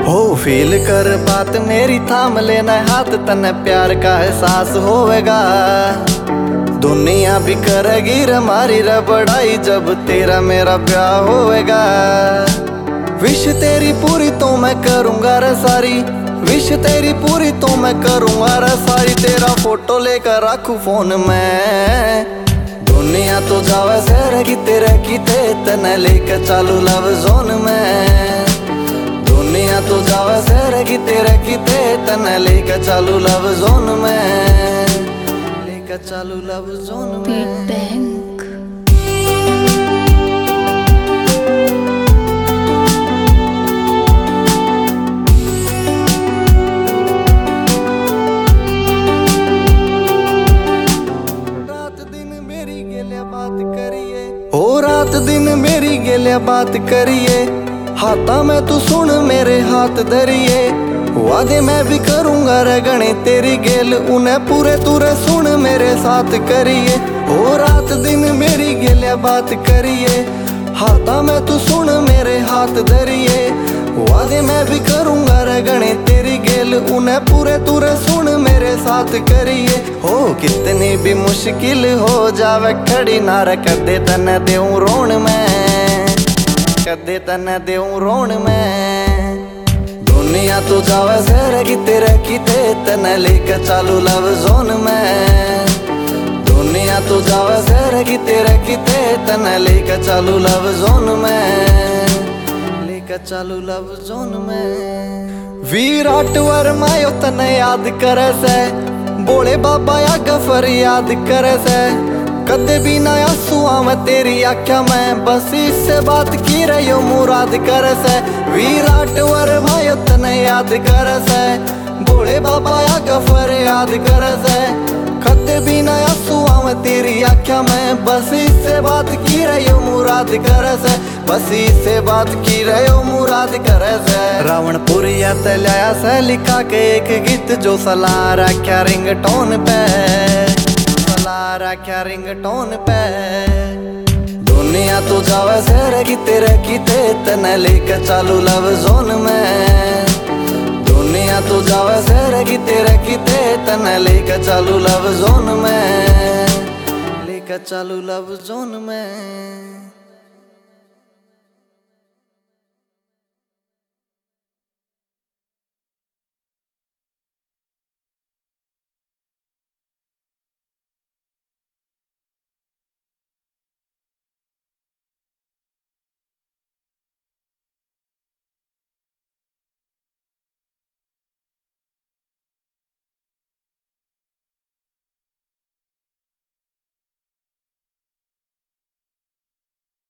हो फील कर बात मेरी, थाम लेना हाथ, तने प्यार का एहसास होवेगा। दुनिया भी करेगी हमारी रबड़ाई, जब तेरा मेरा प्यार होवेगा। विश तेरी पूरी तो मैं करूंगा रे सारी, विश तेरी पूरी तो मैं करूंगा रे सारी। तेरा फोटो लेकर रखूं फोन में, दुनिया तो जावे शहर की तेरे की ते, तने लेकर चालू लव जोन में। दुनिया तो जावे शहर की तेरे की ते, तने लेकर चालू लव जोन में, लेकर चालू लव जोन में। हो रात दिन मेरी गेलिया बात करिए, हाथा में तू सुन मेरे हाथ धरिए। वादे मैं भी करूंगा रे गणे तेरी गेल, उन्हें पूरे तूरे सुन मेरे साथ करिए। हो रात दिन मेरी गेलिया बात करिए, हाथा में तू सुन मेरे हाथ धरिए। वादे मैं भी करूंगा रे गणे तेरी गेल, उन्हें पूरे तूरे सुन मेरे साथ करिए। हो कितनी भी मुश्किल हो जावे खड़ी ना रे, कदे तने देऊं रोण में, कदे तने देऊं रोण में। दुनिया तो जावे शहर की तेरे की ते, तने लेकर चालू लव जोन में। दुनिया तो जावे शहर की तेरे की ते, तने लेकर चालू लव जोन में, लेकर चालू लव जोन में। विराट वर्मा यो तने याद करे से, बोले बाबा या गफर याद करे से। कदे भी ना आंसुआ में तेरी आँखों में, बस इससे बात की रही मुराद करे से। विराट वर्मा यो तने याद करे से, बोले बाबा या गफर याद करे से। कदे भी ना आंसुआ में तेरी आँखों में, बस इससे बात की रही मुराद करे से, बस इससे बात की रही मुराद करे से। रावणपुरिया तलाया से लिखा के एक गीत, जो सलाह रखा रिंगटोन पे, सलाह रखा रिंगटोन पे। दुनिया तो जावे शहर की तेरे की ते, तने लेकर चालू लव जोन में। दुनिया तो जावे शहर की तेरे की ते, तने लेकर चालू लव जोन में, लेकर चालू लव जोन में।